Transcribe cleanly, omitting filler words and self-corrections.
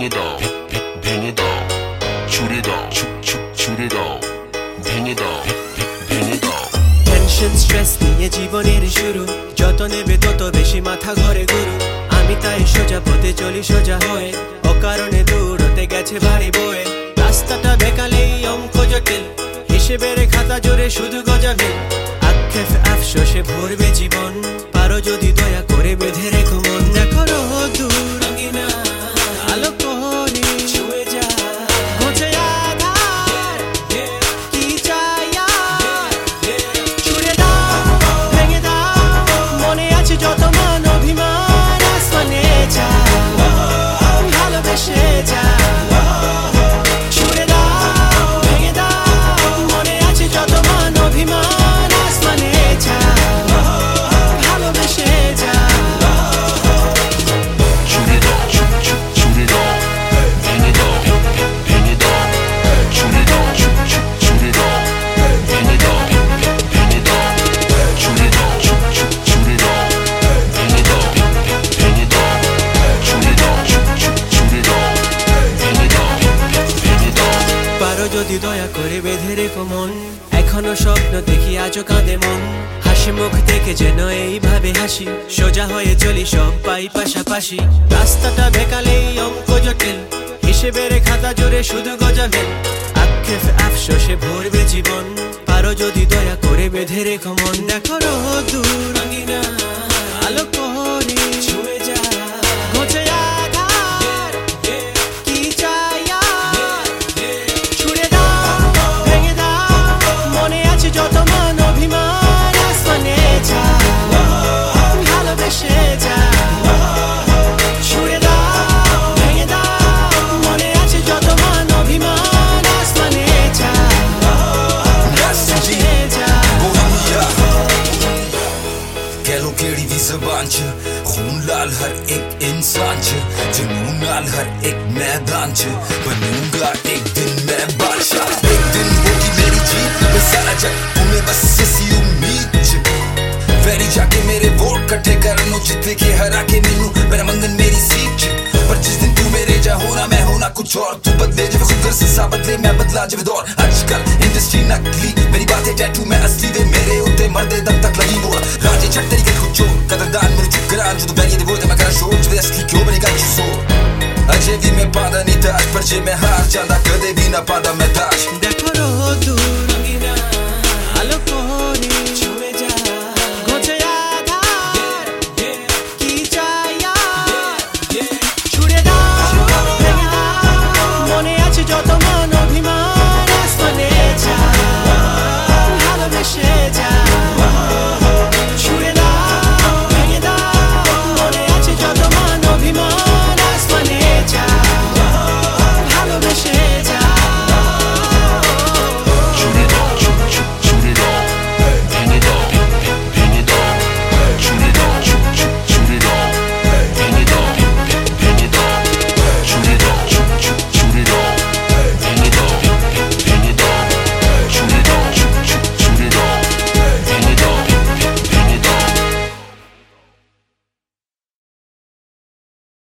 it all, bang it all, shoot it all, shoot it all, bang it all, bang it all. Tension stress নিয়ে জীবনের শুরু, যত নেবে তত বেশি মাথা ঘরে গুরু। আমি তাই সোজা পথে চলি সোজা হয়ে, অকারণে দূরতে গেছে ভারী বয়ে। রাস্তাটা বেকালেই অঙ্ক জটিল, হিসেবের খাতা জোরে শুধু গজাবে। আক্ষেপ আফসোসে ভরবে জীবন, পারো যদি দয়া করে বেঁধে রেখো মন। দেখো দূর আলো করে ছুঁয়ে যা, ঘুচে আধার কি চাই আর, ছুড়ে দাও ভেঙে দাও মনে আছে যত মান অভিমান। আসমানে যা ভালোবেসে যা, ছুড়ে দাও ভেঙে দাও মনে আছে যত মান অভিমান। আসমানে যা ভালোবেসে যা। Shoot it all, shoot it all, bang it all, bang it all, shoot it all, shoot it all, bang it all, bang it all, shoot it all, shoot it all, bang it all, bang it all, shoot it all, shoot it all, bang it all, bang it all. পারো যদি দয়া করে বেঁধে রেখো মন, এখনো স্বপ্ন দেখি আজও কাঁদে মন। হাসি মুখ দেখে যেন এইভাবে হাসি, সোজা হয়ে চলি সব পাই পাশাপাশি। রাস্তাটা বেকালেই অঙ্ক জটিল, হিসেবের খাতা জোরে শুধু গজাবে। আক্ষেপ আফসোসে ভরবে জীবন, পারো যদি দয়া করে বেঁধে রেখো মন। দেখো দূর আলো করে ছুঁয়ে যা, ঘুচে আধার কি চাই আর, ছুড়ে দাও ভেঙে দাও মনে আছে যত মান অভিমান। আসমানে যা ভালোবেসে যা, ছুড়ে দাও ভেঙে দাও মনে আছে যত মান অভিমান। আসমানে যা ভালোবেসে যা। कह लो केड़ी भी ज़बान च, खून लाल हर एक इंसान च, जुनून नाल हर एक मैदान च, बनूंगा एक दिन मैं बादशाह। एक दिन होगी मेरी जीत में सारा जग, तुम्हें बस इसी उम्मीद च। वैरी जाके मेरे वोट कट्ठे करनो, जितने के हरा के मैनू मेरा मंगन मेरी सीट च। पर जिस दिन तू मेरे जा होना मैं होना कुछ और, तू बदले जब खुद घर से सा बदले मैं बदला जब दौर। आजकल इंडस्ट्री नकली, मेरी बातें टैटू मैं असली वे मेरे उत्ते मरदे दम तक लगी मोड़। राजे छट तरीके खुद चोर, कदरदान मेरे चुप करान जो बैरिए दे वो ते मैं करा शोर। जो असली क्यों बनी गल चूसोर, अजे भी मैं पादा नहीं ताज, पर जे मैं हार जांदा कदे भी ना पादा मैं ताज। देखो दूर